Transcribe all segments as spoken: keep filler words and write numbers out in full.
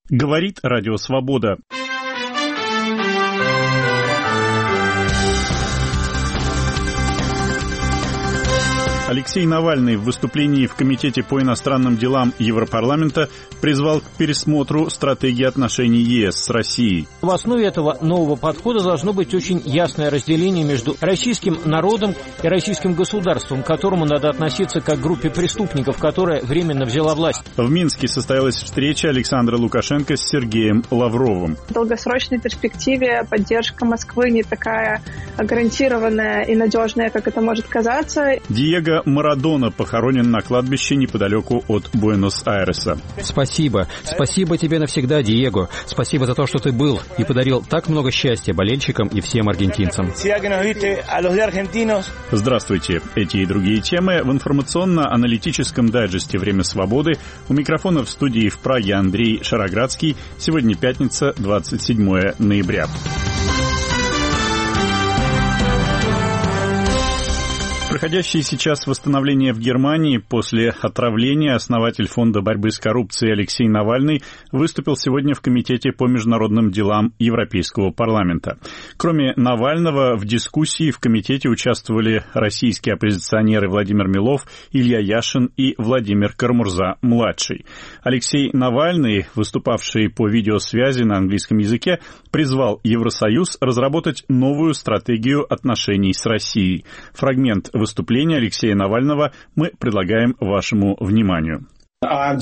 Говорит Радио Свобода. Алексей Навальный в выступлении в Комитете по иностранным делам Европарламента призвал к пересмотру стратегии отношений ЕС с Россией. В основе этого нового подхода должно быть очень ясное разделение между российским народом и российским государством, к которому надо относиться как к группе преступников, которая временно взяла власть. В Минске состоялась встреча Александра Лукашенко с Сергеем Лавровым. В долгосрочной перспективе поддержка Москвы не такая гарантированная и надежная, как это может казаться. Диего Марадона похоронен на кладбище неподалеку от Буэнос-Айреса. Спасибо. Спасибо тебе навсегда, Диего. Спасибо за то, что ты был и подарил так много счастья болельщикам и всем аргентинцам. Здравствуйте. Эти и другие темы в информационно-аналитическом дайджесте «Время свободы». У микрофона в студии в Праге Андрей Шароградский. Сегодня пятница, двадцать седьмое ноября. Проходящее сейчас восстановление в Германии после отравления основатель Фонда борьбы с коррупцией Алексей Навальный выступил сегодня в Комитете по международным делам Европейского парламента. Кроме Навального, в дискуссии в комитете участвовали российские оппозиционеры Владимир Милов, Илья Яшин и Владимир Карамурза-младший. Алексей Навальный, выступавший по видеосвязи на английском языке, призвал Евросоюз разработать новую стратегию отношений с Россией. Фрагмент выступления Алексея Навального мы предлагаем вашему вниманию. Я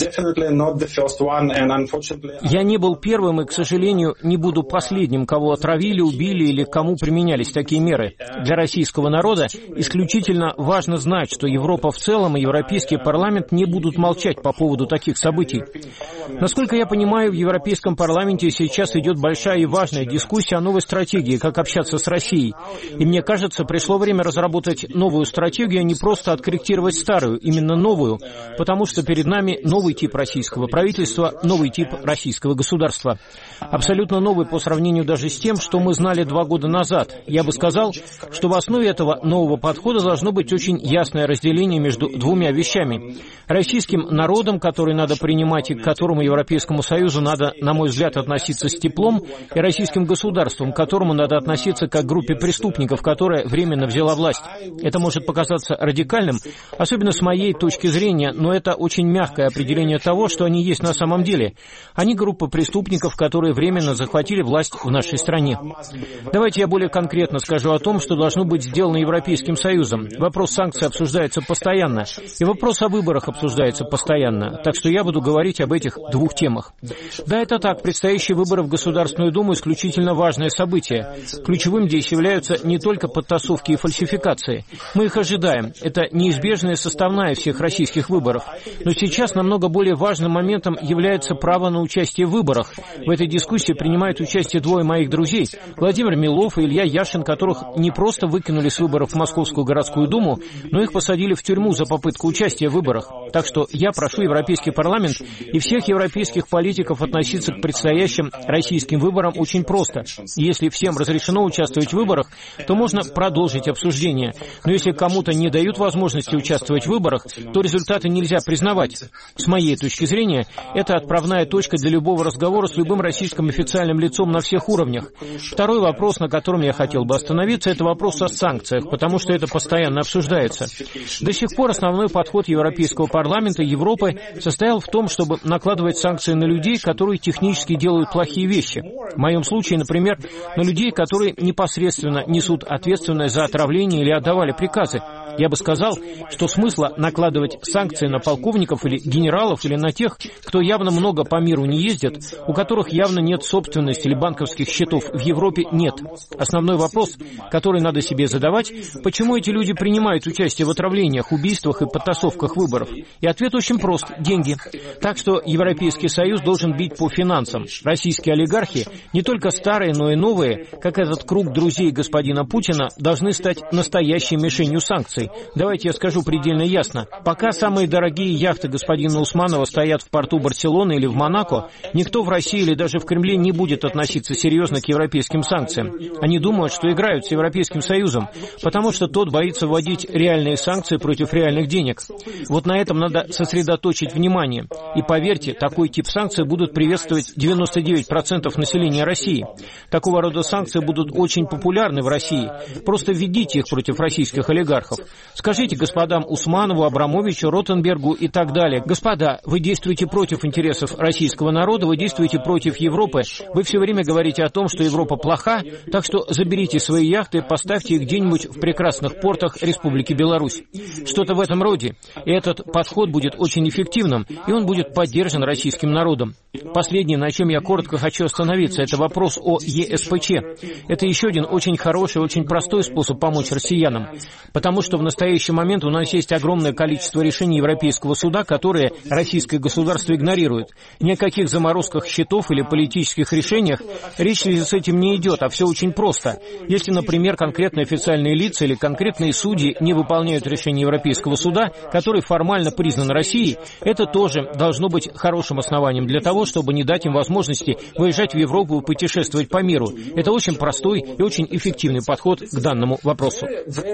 не был первым и, к сожалению, не буду последним, кого отравили, убили или кому применялись такие меры. Для российского народа исключительно важно знать, что Европа в целом и Европейский парламент не будут молчать по поводу таких событий. Насколько я понимаю, в Европейском парламенте сейчас идет большая и важная дискуссия о новой стратегии, как общаться с Россией. И мне кажется, пришло время разработать новую стратегию, а не просто откорректировать старую, именно новую, потому что перед нами новый тип российского правительства, новый тип российского государства. Абсолютно новый по сравнению даже с тем, что мы знали два года назад. Я бы сказал, что в основе этого нового подхода должно быть очень ясное разделение между двумя вещами. Российским народом, который надо принимать и к которому Европейскому Союзу надо, на мой взгляд, относиться с теплом, и российским государством, к которому надо относиться как к группе преступников, которая временно взяла власть. Это может показаться радикальным, особенно с моей точки зрения, но это очень мягкое определение того, что они есть на самом деле. Они группа преступников, которые временно захватили власть в нашей стране. Давайте я более конкретно скажу о том, что должно быть сделано Европейским Союзом. Вопрос санкций обсуждается постоянно, и вопрос о выборах обсуждается постоянно, так что я буду говорить об этих двух темах. Да, это так, предстоящие выборы в Государственную Думу исключительно важное событие. Ключевым здесь являются не только подтасовки и фальсификации. Мы их ожидаем. Это неизбежная составная всех российских выборов. Но сейчас намного более важным моментом является право на участие в выборах. В этой дискуссии принимают участие двое моих друзей, Владимир Милов и Илья Яшин, которых не просто выкинули с выборов в Московскую городскую думу, но их посадили в тюрьму за попытку участия в выборах. Так что я прошу Европейский парламент и всех европейских политиков относиться к предстоящим российским выборам очень просто. Если всем разрешено участвовать в выборах, то можно продолжить обсуждение. Но если кому-то не дают возможности участвовать в выборах, то результаты нельзя признавать. С моей точки зрения, это отправная точка для любого разговора с любым российским официальным лицом на всех уровнях. Второй вопрос, на котором я хотел бы остановиться, это вопрос о санкциях, потому что это постоянно обсуждается. До сих пор основной подход Европейского парламента и Европы состоял в том, чтобы накладывать санкции на людей, которые технически делают плохие вещи. В моем случае, например, на людей, которые непосредственно несут ответственность за отравление или отдавали приказы. Я бы сказал, что смысла накладывать санкции на полковников или генералов или на тех, кто явно много по миру не ездит, у которых явно нет собственности или банковских счетов в Европе, нет. Основной вопрос, который надо себе задавать, почему эти люди принимают участие в отравлениях, убийствах и подтасовках выборов? И ответ очень прост – деньги. Так что Европейский Союз должен бить по финансам. Российские олигархи Не только старые, но и новые, как этот круг друзей господина Путина, должны стать настоящей мишенью санкций. Давайте я скажу предельно ясно. Пока самые дорогие яхты господина Усманова стоят в порту Барселоны или в Монако, никто в России или даже в Кремле не будет относиться серьезно к европейским санкциям. Они думают, что играют с Европейским Союзом, потому что тот боится вводить реальные санкции против реальных денег. Вот на этом надо сосредоточить внимание. И поверьте, такой тип санкций будут приветствовать девяносто девять процентов населения России. Такого рода санкции будут очень популярны в России. Просто введите их против российских олигархов. Скажите господам Усманову, Абрамовичу, Ротенбергу и так далее: господа, вы действуете против интересов российского народа, вы действуете против Европы. Вы все время говорите о том, что Европа плоха, так что заберите свои яхты и поставьте их где-нибудь в прекрасных портах Республики Беларусь. Что-то в этом роде. И этот подход будет очень эффективным, и он будет поддержан российским народом. Последнее, на чем я коротко хочу остановиться, это вопрос о е эс пэ че. Это еще один очень хороший, очень простой способ помочь россиянам, потому что в настоящий момент у нас есть огромное количество решений Европейского суда, которые российское государство игнорирует. Ни о каких заморозках счетов или политических решениях речь с этим не идет, а все очень просто. Если, например, конкретные официальные лица или конкретные судьи не выполняют решение Европейского суда, который формально признан Россией, это тоже должно быть хорошим основанием для того, чтобы не дать им возможности выезжать в Европу и путешествовать по миру. Это очень простой и очень эффективный подход к данному вопросу.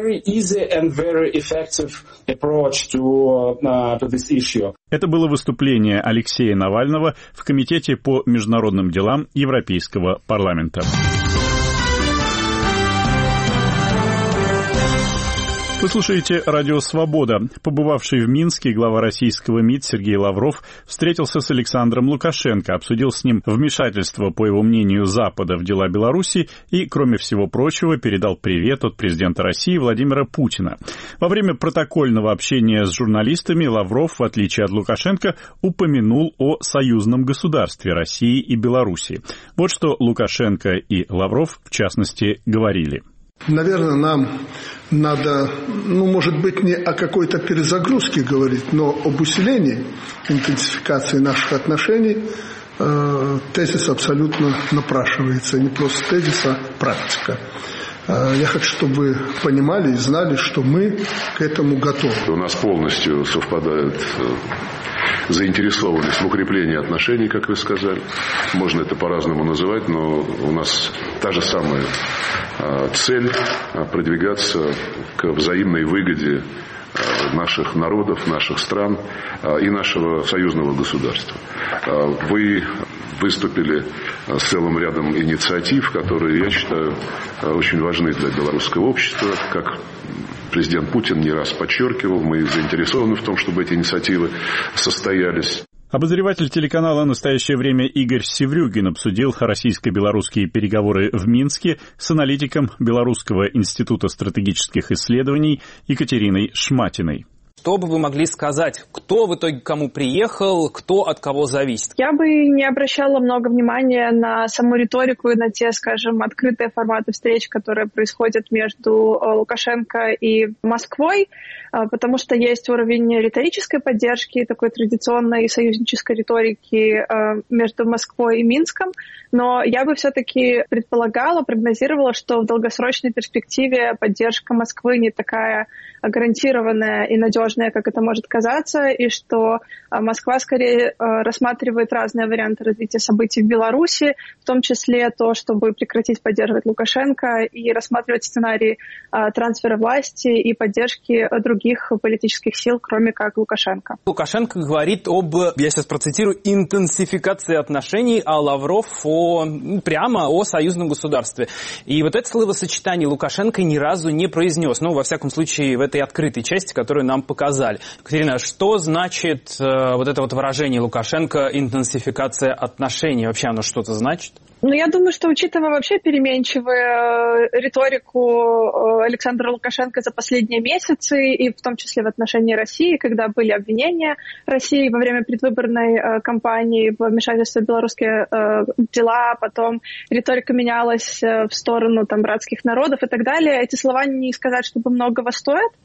Это было выступление Алексея Навального в Комитете по международным делам Европейского парламента. Вы слушаете «Радио Свобода». Побывавший в Минске глава российского МИД Сергей Лавров встретился с Александром Лукашенко, обсудил с ним вмешательство, по его мнению, Запада в дела Беларуси и, кроме всего прочего, передал привет от президента России Владимира Путина. Во время протокольного общения с журналистами Лавров, в отличие от Лукашенко, упомянул о союзном государстве России и Беларуси. Вот что Лукашенко и Лавров, в частности, говорили. Наверное, нам надо, ну, может быть, не о какой-то перезагрузке говорить, но об усилении, интенсификации наших отношений. Э, тезис абсолютно напрашивается. Не просто тезис, а практика. Э, я хочу, чтобы вы понимали и знали, что мы к этому готовы. У нас полностью совпадает заинтересованность в укреплении отношений, как вы сказали. Можно это по-разному называть, но у нас та же самая цель продвигаться к взаимной выгоде наших народов, наших стран и нашего союзного государства. Вы выступили с целым рядом инициатив, которые, я считаю, очень важны для белорусского общества. Как президент Путин не раз подчеркивал, мы заинтересованы в том, чтобы эти инициативы состоялись. Обозреватель телеканала «Настоящее время» Игорь Севрюгин обсудил российско-белорусские переговоры в Минске с аналитиком Белорусского института стратегических исследований Екатериной Шматиной. Что бы вы могли сказать? Кто в итоге к кому приехал, кто от кого зависит? Я бы не обращала много внимания на саму риторику и на те, скажем, открытые форматы встреч, которые происходят между Лукашенко и Москвой, потому что есть уровень риторической поддержки, такой традиционной союзнической риторики между Москвой и Минском, но я бы все-таки предполагала, прогнозировала, что в долгосрочной перспективе поддержка Москвы не такая гарантированная и надежная, как это может казаться, и что Москва скорее рассматривает разные варианты развития событий в Беларуси, в том числе то, чтобы прекратить поддерживать Лукашенко и рассматривать сценарий трансфера власти и поддержки других политических сил, кроме как Лукашенко. Лукашенко говорит об, я сейчас процитирую, интенсификации отношений, а Лавров о, прямо о союзном государстве. И вот это словосочетание Лукашенко ни разу не произнес, ну, во всяком случае, в этой открытой части, которую нам показали. Екатерина, что значит э, вот это вот выражение Лукашенко интенсификация отношений? Вообще оно что-то значит? Ну, я думаю, что, учитывая вообще переменчивую риторику Александра Лукашенко за последние месяцы, и в том числе в отношении России, когда были обвинения России во время предвыборной кампании в вмешательстве в белорусские дела, потом риторика менялась в сторону там братских народов и так далее, эти слова не сказать, чтобы многого стоят.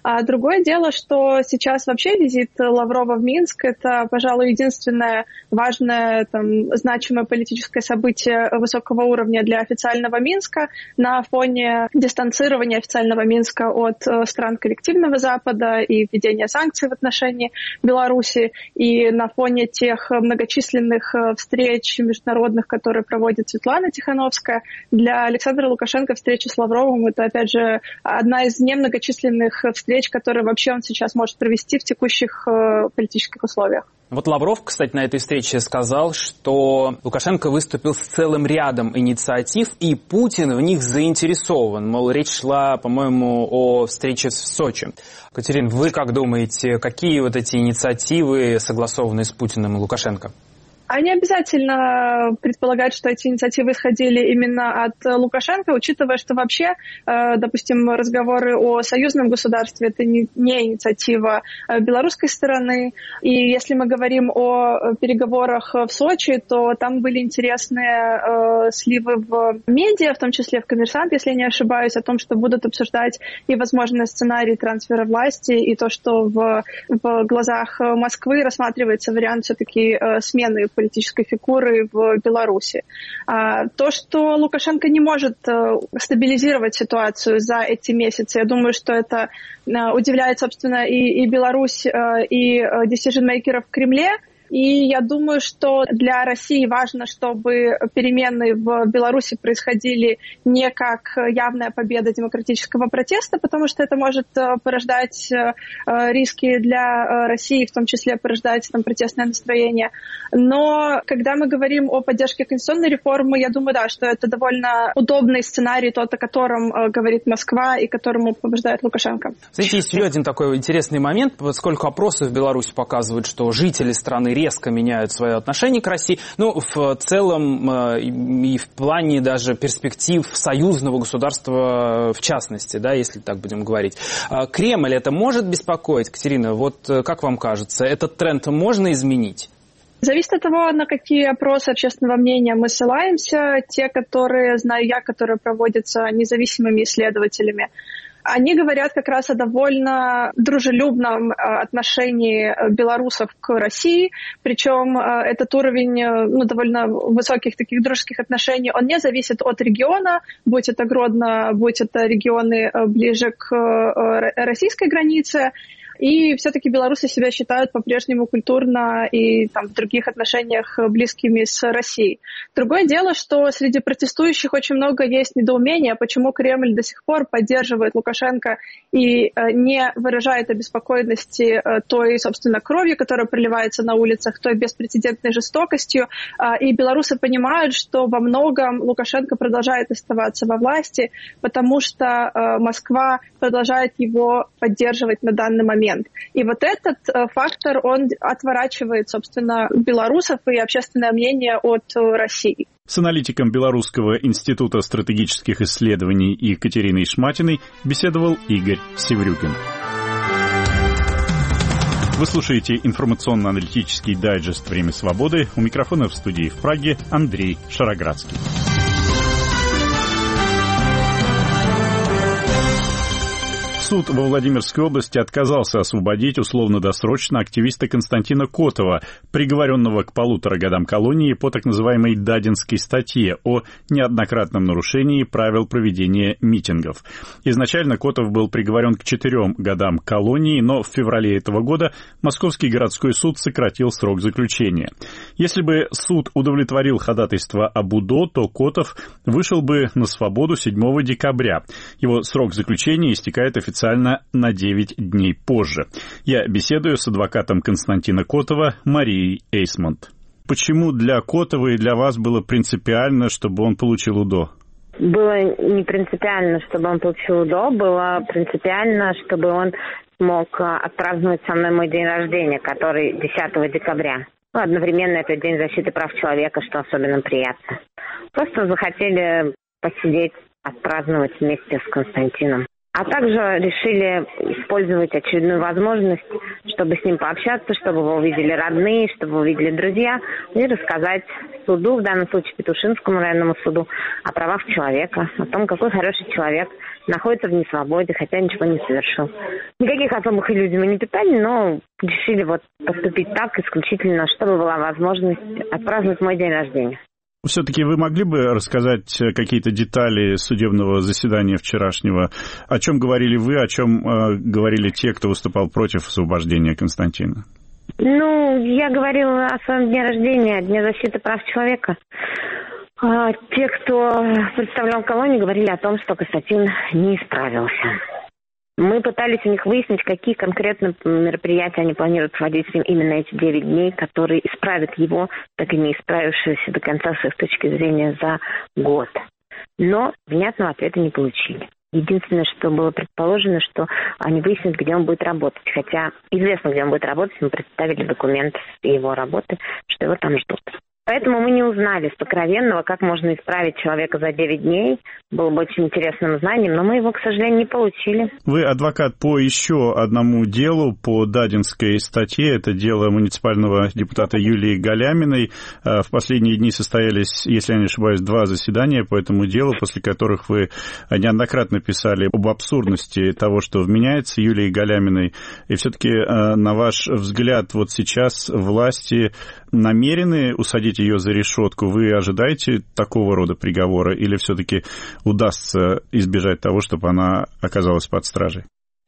А другое дело, что сейчас вообще визит Лаврова в Минск — это, пожалуй, единственное важное, там, значимое политическое событие высокого уровня для официального Минска на фоне дистанцирования официального Минска от стран коллективного Запада и введения санкций в отношении Беларуси, и на фоне тех многочисленных встреч международных, которые проводит Светлана Тихановская. Для Александра Лукашенко встреча с Лавровым — это, опять же, одна из немногочисленных встреч, которые вообще он сейчас может провести в текущих э, политических условиях. Вот Лавров, кстати, на этой встрече сказал, что Лукашенко выступил с целым рядом инициатив, и Путин в них заинтересован. Мол, речь шла, по-моему, о встрече в Сочи. Катерина, вы как думаете, какие вот эти инициативы согласованы с Путиным и Лукашенко? А не обязательно предполагать, что эти инициативы исходили именно от Лукашенко, учитывая, что вообще, допустим, разговоры о союзном государстве — это не инициатива белорусской стороны. И если мы говорим о переговорах в Сочи, то там были интересные сливы в медиа, в том числе в «Коммерсант», если я не ошибаюсь, о том, что будут обсуждать и возможный сценарий трансфера власти, и то, что в, в глазах Москвы рассматривается вариант все-таки смены политической фигуры в Беларуси. А, то, что Лукашенко не может а, стабилизировать ситуацию за эти месяцы, я думаю, что это а, удивляет, собственно, и, и Беларусь, а, и а, decision-makers в Кремле. И я думаю, что для России важно, чтобы перемены в Беларуси происходили не как явная победа демократического протеста, потому что это может порождать риски для России, в том числе порождать там протестное настроение. Но когда мы говорим о поддержке конституционной реформы, я думаю, да, что это довольно удобный сценарий, тот, о котором говорит Москва и которому побеждает Лукашенко. Знаете, есть еще один такой интересный момент, поскольку опросы в Беларуси показывают, что жители страны резко меняют свое отношение к России. Ну, в целом и в плане даже перспектив союзного государства в частности, да, если так будем говорить. Кремль это может беспокоить, Катерина? Вот как вам кажется, этот тренд можно изменить? Зависит от того, на какие опросы общественного мнения мы ссылаемся. Те, которые знаю я, которые проводятся независимыми исследователями, они говорят как раз о довольно дружелюбном отношении белорусов к России, причем этот уровень ну, довольно высоких таких дружеских отношений, он не зависит от региона, будь это Гродно, будь это регионы ближе к российской границе. И все-таки белорусы себя считают по-прежнему культурно и там, в других отношениях близкими с Россией. Другое дело, что среди протестующих очень много есть недоумения, почему Кремль до сих пор поддерживает Лукашенко и э, не выражает обеспокоенности э, той, собственно, кровью, которая проливается на улицах, той беспрецедентной жестокостью. Э, и белорусы понимают, что во многом Лукашенко продолжает оставаться во власти, потому что э, Москва продолжает его поддерживать на данный момент. И вот этот э, фактор, он отворачивает, собственно, белорусов и общественное мнение от э, России. С аналитиком Белорусского института стратегических исследований Екатериной Шматиной беседовал Игорь Севрюгин. Вы слушаете информационно-аналитический дайджест «Время свободы». У микрофона в студии в Праге Андрей Шароградский. Суд во Владимирской области отказался освободить условно-досрочно активиста Константина Котова, приговоренного к полутора годам колонии по так называемой Дадинской статье о неоднократном нарушении правил проведения митингов. Изначально Котов был приговорен к четырем годам колонии, но в феврале этого года Московский городской суд сократил срок заключения. Если бы суд удовлетворил ходатайство об УДО, то Котов вышел бы на свободу седьмого декабря. Его срок заключения истекает официально на девять дней позже. Я беседую с адвокатом Константина Котова Марией Эйсмонт. Почему для Котова и для вас было принципиально, чтобы он получил УДО? Было не принципиально, чтобы он получил УДО, было принципиально, чтобы он смог отпраздновать со мной мой день рождения, который десятого декабря. Ну, одновременно это День защиты прав человека, что особенно приятно. Просто захотели посидеть, отпраздновать вместе с Константином. А также решили использовать очередную возможность, чтобы с ним пообщаться, чтобы его увидели родные, чтобы его увидели друзья, и рассказать суду, в данном случае Петушинскому районному суду, о правах человека, о том, какой хороший человек находится в несвободе, хотя ничего не совершил. Никаких особых иллюзий мы не питали, но решили вот поступить так исключительно, чтобы была возможность отпраздновать мой день рождения. Все-таки вы могли бы рассказать какие-то детали судебного заседания вчерашнего? О чем говорили вы, о чем э, говорили те, кто выступал против освобождения Константина? Ну, я говорила о своем дне рождения, о Дне защиты прав человека. А те, кто представлял колонию, говорили о том, что Константин не исправился. Мы пытались у них выяснить, какие конкретно мероприятия они планируют проводить с ним именно эти девять дней, которые исправят его, так и не исправившегося до конца с их точки зрения за год. Но внятного ответа не получили. Единственное, что было предположено, что они выяснят, где он будет работать. Хотя известно, где он будет работать, мы представили документ его работы, что его там ждут. Поэтому мы не узнали сокровенного, как можно исправить человека за девять дней. Было бы очень интересным знанием, но мы его, к сожалению, не получили. Вы адвокат по еще одному делу, по Дадинской статье. Это дело муниципального депутата Юлии Галяминой. В последние дни состоялись, если я не ошибаюсь, два заседания по этому делу, после которых вы неоднократно писали об абсурдности того, что вменяется Юлии Галяминой. И все-таки, на ваш взгляд, вот сейчас власти намерены усадить ее за решетку? Вы ожидаете такого рода приговора или все-таки удастся избежать того, чтобы она оказалась под стражей?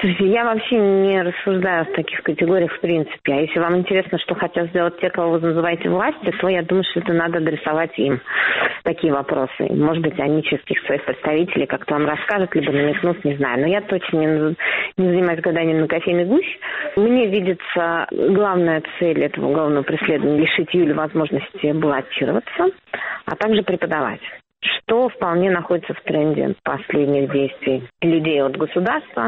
Я вообще не рассуждаю в таких категориях в принципе. А если вам интересно, что хотят сделать те, кого вы называете властью, то я думаю, что это надо адресовать им, такие вопросы. Может быть, они через каких-то своих представителей как-то вам расскажут, либо намекнут, не знаю. Но я точно не, не занимаюсь гаданием на кофейной гуще. Мне видится главная цель этого уголовного преследования — лишить Юли возможности баллотироваться, а также преподавать, что вполне находится в тренде последних действий людей от государства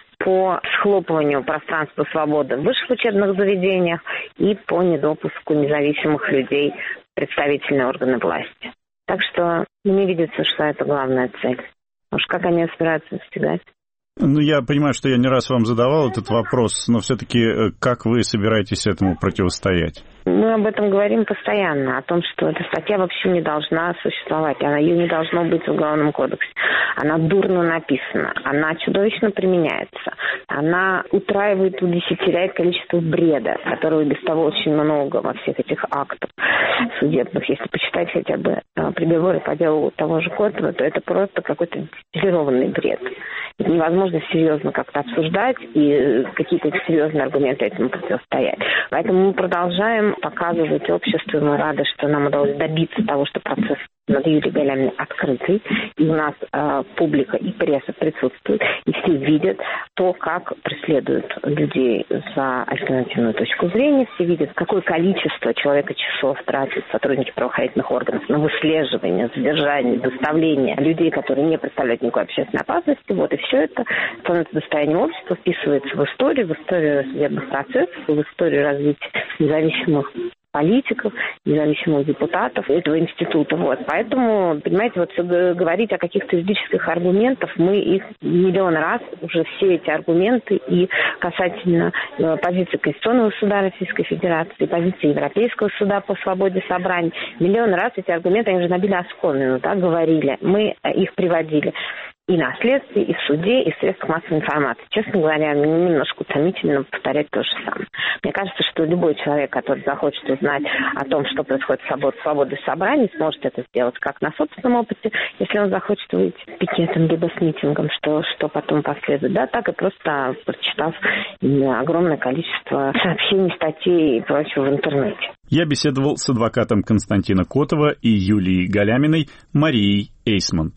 по схлопыванию пространства свободы в высших учебных заведениях и по недопуску независимых людей в представительные органы власти. Так что мне видится, что это главная цель. Уж как они собираются достигать? Ну, я понимаю, что я не раз вам задавал этот вопрос, но все-таки как вы собираетесь этому противостоять? Мы об этом говорим постоянно, о том, что эта статья вообще не должна существовать, она, ее не должно быть в Уголовном кодексе. Она дурно написана, она чудовищно применяется, она утраивает, удесятеряет количество бреда, которого без того очень много во всех этих актах судебных. Если почитать хотя бы приговоры по делу того же Котова, то это просто какой-то дистиллированный бред. Это невозможно серьезно как-то обсуждать и какие-то серьезные аргументы этому противостоять. Поэтому мы продолжаем показывать обществу, и мы рады, что нам удалось добиться того, что процесс над Юлией Галяминой открытый, и у нас э, публика и пресса присутствует, и все видят то, как преследуют людей за альтернативную точку зрения, все видят, какое количество человека часов тратят сотрудники правоохранительных органов на выслеживание, задержание, доставление людей, которые не представляют никакой общественной опасности. Вот, и все это становится достоянием общества, вписывается в историю, в историю судебных процессов, в историю развития независимых политиков, независимых депутатов этого института. Вот. Поэтому, понимаете, вот говорить о каких-то юридических аргументах, мы их миллион раз, уже все эти аргументы и касательно э, позиции Конституционного суда Российской Федерации, позиции Европейского суда по свободе собраний, миллион раз эти аргументы, они уже набили оскомину, да, говорили, мы их приводили и на следствии, и в суде, и в средствах массовой информации. Честно говоря, мне немножко утомительно повторять то же самое. Мне кажется, что любой человек, который захочет узнать о том, что происходит в свободе собраний, сможет это сделать как на собственном опыте, если он захочет выйти с пикетом, либо с митингом, что, что потом последует, да, так и просто прочитав огромное количество сообщений, статей и прочего в интернете. Я беседовал с адвокатом Константина Котова и Юлией Галяминой Марией Эйсмонт.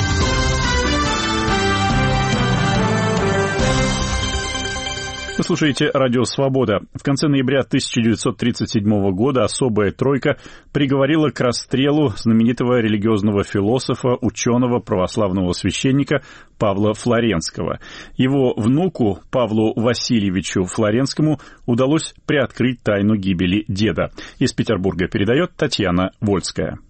Вы слушаете «Радио Свобода». В конце ноября тысяча девятьсот тридцать седьмого года особая тройка приговорила к расстрелу знаменитого религиозного философа, ученого, православного священника Павла Флоренского. Его внуку Павлу Васильевичу Флоренскому удалось приоткрыть тайну гибели деда. Из Петербурга передает Татьяна Вольская.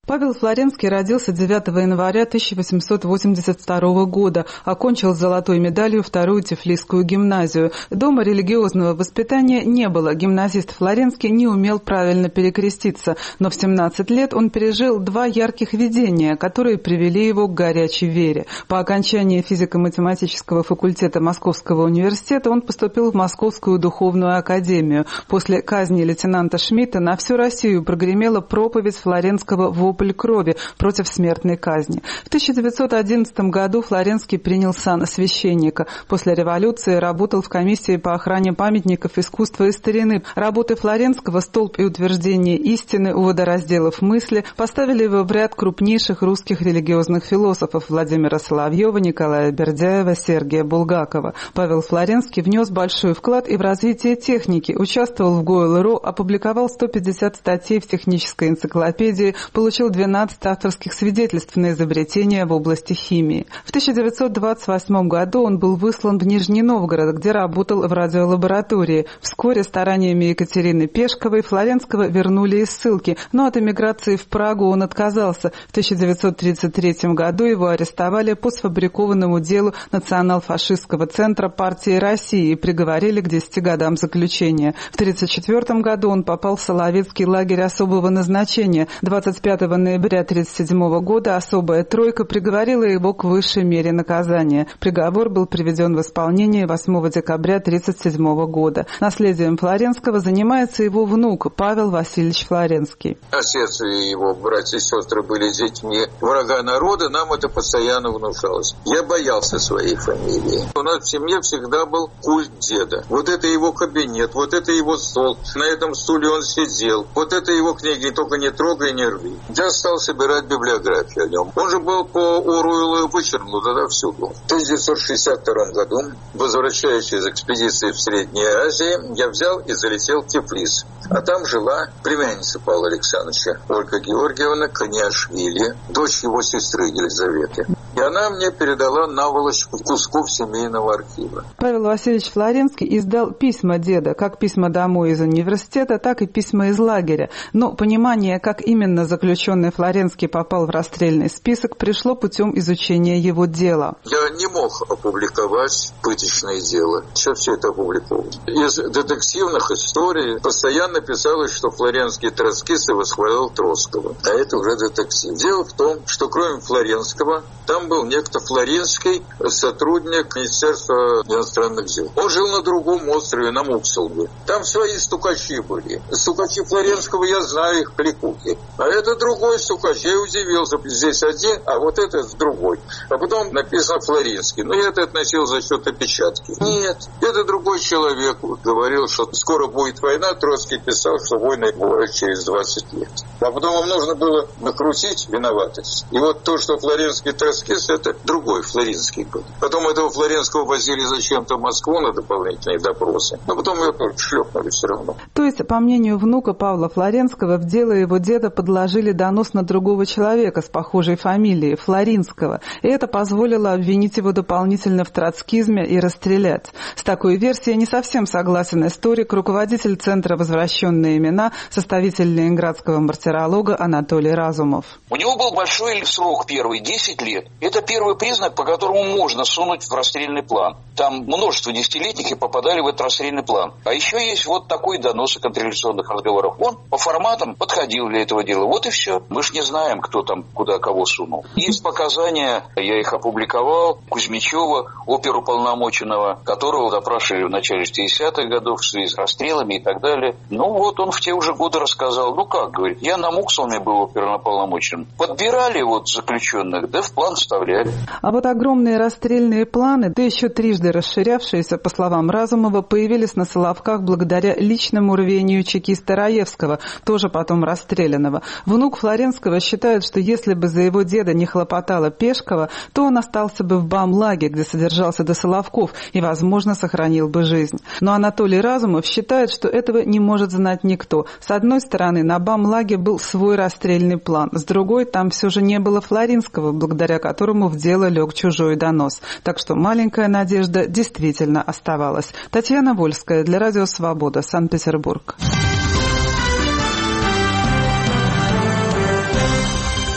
Павел Флоренский родился девятого января тысяча восемьсот восемьдесят второго года, окончил с золотой медалью вторую Тифлисскую гимназию. Дома религиозного воспитания не было, гимназист Флоренский не умел правильно перекреститься, но в семнадцать лет он пережил два ярких видения, которые привели его к горячей вере. По окончании физико-математического факультета Московского университета он поступил в Московскую духовную академию. После казни лейтенанта Шмидта на всю Россию прогремела проповедь Флоренского «Вопль крови» против смертной казни. В тысяча девятьсот одиннадцатом году Флоренский принял сан священника. После революции работал в комиссии по охране памятников искусства и старины. Работы Флоренского «Столб и утверждение истины» у водоразделов мысли поставили его в ряд крупнейших русских религиозных философов Владимира Соловьева, Николая Бердяева, Сергия Булгакова. Павел Флоренский внес большой вклад и в развитие техники, участвовал в ГОЭЛ.РО, опубликовал сто пятьдесят статей в технической энциклопедии, получил двенадцать авторских свидетельств на изобретения в области химии. В тысяча девятьсот двадцать восьмом году он был выслан в Нижний Новгород, где работал в радиолаборатории. Вскоре стараниями Екатерины Пешковой Флоренского вернули из ссылки, но от эмиграции в Прагу он отказался. В тысяча девятьсот тридцать третьем году его арестовали по сфабрикованному делу национал-фашистского центра партии России и приговорили к десяти годам заключения. В тысяча девятьсот тридцать четвёртом году он попал в Соловецкий лагерь особого назначения. двадцать пятого ноября тысяча девятьсот тридцать седьмого года особая тройка приговорила его к высшей мере наказания. Приговор был приведен в исполнение восьмого декабря тысяча девятьсот тридцать седьмого года. Наследием Флоренского занимается его внук Павел Васильевич Флоренский. Отец и его братья и сестры были детьми врага народа, нам это постоянно внушалось. Я боялся своей фамилии. У нас в семье всегда был культ деда. Вот это его кабинет, вот это его стол, на этом стуле он сидел, вот это его книги, только не трогай, не рви. Я стал собирать библиографию о нем. Он же был по Оруэллу и Вычерну тогда всюду. В тысяча девятьсот шестьдесят втором году, возвращаясь из экспедиции в Средней Азии, я взял и залетел в Тифлис. А там жила племянница Павла Александровича, Ольга Георгиевна Кониашвили, дочь его сестры Елизаветы. И она мне передала наволочку кусков семейного архива. Павел Васильевич Флоренский издал письма деда, как письма домой из университета, так и письма из лагеря. Но понимание, как именно заключенный Флоренский попал в расстрельный список, пришло путем изучения его дела. Я не мог опубликовать пыточное дело. Сейчас все это опубликовано. Из детективных историй постоянно писалось, что Флоренский троцкист и восхвалял Троцкого. А это уже детектив. Дело в том, что кроме Флоренского, там был некто Флоренский, сотрудник Министерства иностранных дел. Он жил на другом острове, на Мукселбе. Там свои стукачи были. Стукачи Флоренского, я знаю их, кликухи. А это другой стукач. Я удивился. Здесь один, а вот этот другой. А потом написано Флоренский. Но я это относил за счет опечатки. Нет, это другой человек. Говорил, что скоро будет война. Троцкий писал, что война бывает через двадцать лет. А потом вам нужно было накрутить виноватость. И вот то, что Флоренский троцкист, это другой Флоренский был. Потом этого Флоренского возили зачем-то в Москву на дополнительные допросы. Но потом его шлепнули все равно. То есть, по мнению внука Павла Флоренского, в дело его деда подложили донос на другого человека с похожей фамилией, Флоринского. И это позволило обвинить его дополнительно в троцкизме и расстрелять. С такой версией не совсем согласен историк, руководитель Центра «Возвращенные имена», составитель ленинградского мартиролога Анатолий Разумов. У него был большой срок первый, десять лет. Это первый признак, по которому можно сунуть в расстрельный план. Там множество десятилетних и попадали в этот расстрельный план. А еще есть вот такой донос о контрреволюционных разговорах. Он по форматам подходил для этого дела. Вот и все. Мы ж не знаем, кто там куда кого сунул. Есть показания, я их опубликовал, Кузьмичева, оперуполномоченного, которого допрашивали в начале шестидесятых годов в связи с расстрелами и так далее. Ну вот он в те уже годы рассказал. Ну как, говорит, я на Муксалме был оперуполномоченным. Подбирали вот заключенных, да в план вставляли. А вот огромные расстрельные планы, да еще трижды расширявшиеся, по словам Разумова, появились на Соловках благодаря личному рвению чекиста Раевского, тоже потом расстрелянного. Внук Флоренского считает, что если бы за его деда не хлопотала Пешкова, то он остался бы в Бамлаге, где содержался до Соловков, и, возможно, сохранил бы жизнь. Но Анатолий Разумов считает, что этого не может знать никто. С одной стороны, на Бамлаге был свой расстрельный план, с другой, там все же не было Флоринского, благодаря которому в дело лег чужой донос. Так что маленькая надежда действительно оставалась. Татьяна Вольская для Радио Свобода, Санкт-Петербург.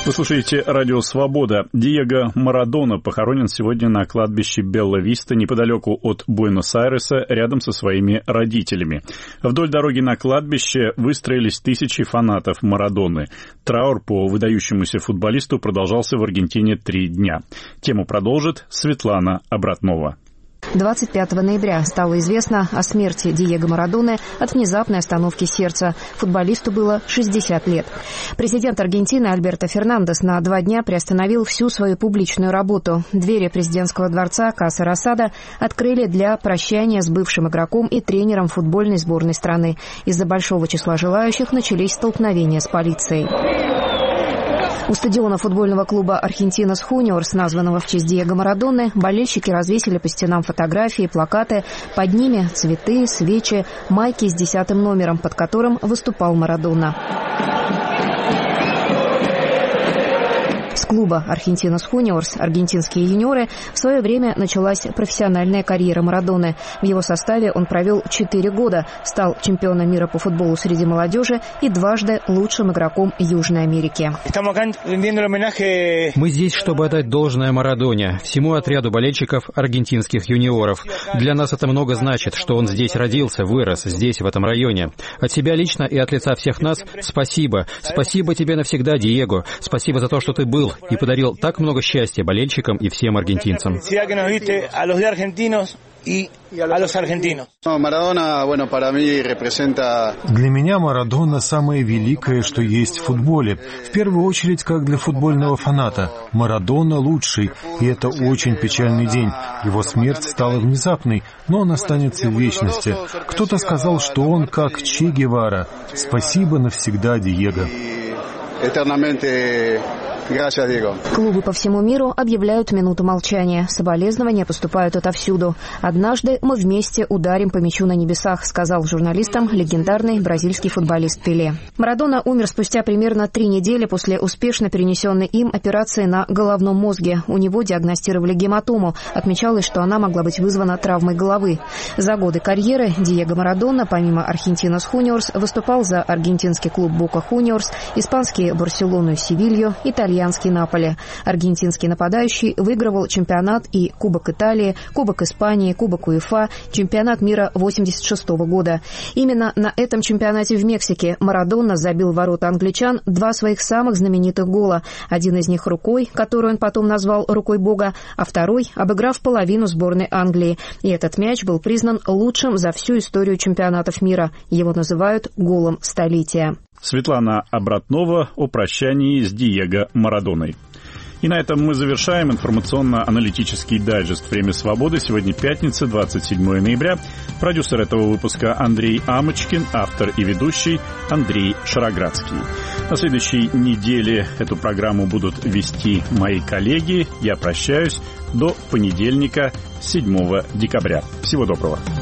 Вы слушаете радио «Свобода». Диего Марадона похоронен сегодня на кладбище Белла-Виста неподалеку от Буэнос-Айреса, рядом со своими родителями. Вдоль дороги на кладбище выстроились тысячи фанатов Марадоны. Траур по выдающемуся футболисту продолжался в Аргентине три дня. Тему продолжит Светлана Обратнова. двадцать пятого ноября стало известно о смерти Диего Марадоны от внезапной остановки сердца. Футболисту было шестьдесят лет. Президент Аргентины Альберто Фернандес на два дня приостановил всю свою публичную работу. Двери президентского дворца Каса Росада открыли для прощания с бывшим игроком и тренером футбольной сборной страны. Из-за большого числа желающих начались столкновения с полицией. У стадиона футбольного клуба «Аргентинас Хуниорс», названного в честь Диего Марадоны, болельщики развесили по стенам фотографии, плакаты. Под ними цветы, свечи, майки с десятым номером, под которым выступал Марадона. С клуба «Аргентинас Хуниорс» аргентинские юниоры в свое время началась профессиональная карьера Марадоны. В его составе он провел четыре года, стал чемпионом мира по футболу среди молодежи и дважды лучшим игроком Южной Америки. Мы здесь, чтобы отдать должное Марадоне, всему отряду болельщиков аргентинских юниоров. Для нас это много значит, что он здесь родился, вырос, здесь, в этом районе. От себя лично и от лица всех нас спасибо. Спасибо тебе навсегда, Диего. Спасибо за то, что ты был и подарил так много счастья болельщикам и всем аргентинцам. Для меня Марадона самое великое, что есть в футболе. В первую очередь, как для футбольного фаната. Марадона лучший, и это очень печальный день. Его смерть стала внезапной, но он останется в вечности. Кто-то сказал, что он как Че Гевара. Спасибо навсегда, Диего. Клубы по всему миру объявляют минуту молчания. Соболезнования поступают отовсюду. «Однажды мы вместе ударим по мячу на небесах», сказал журналистам легендарный бразильский футболист Пеле. Марадона умер спустя примерно три недели после успешно перенесенной им операции на головном мозге. У него диагностировали гематому. Отмечалось, что она могла быть вызвана травмой головы. За годы карьеры Диего Марадона, помимо «Аргентинас Хуниорс», выступал за аргентинский клуб «Бока Хуниорс», испанский «Барселону» и «Севилью», итальянский Наполе. Аргентинский нападающий выигрывал чемпионат и Кубок Италии, Кубок Испании, Кубок УЕФА, чемпионат мира восемьдесят шестого года. Именно на этом чемпионате в Мексике Марадона забил в ворота англичан два своих самых знаменитых гола. Один из них рукой, которую он потом назвал «рукой Бога», а второй обыграв половину сборной Англии. И этот мяч был признан лучшим за всю историю чемпионатов мира. Его называют голом столетия. Светлана Обратнова о прощании с Диего Марадоной. И на этом мы завершаем информационно-аналитический дайджест «Время свободы». Сегодня пятница, двадцать седьмого ноября. Продюсер этого выпуска Андрей Амочкин, автор и ведущий Андрей Шароградский. На следующей неделе эту программу будут вести мои коллеги. Я прощаюсь до понедельника, седьмого декабря. Всего доброго.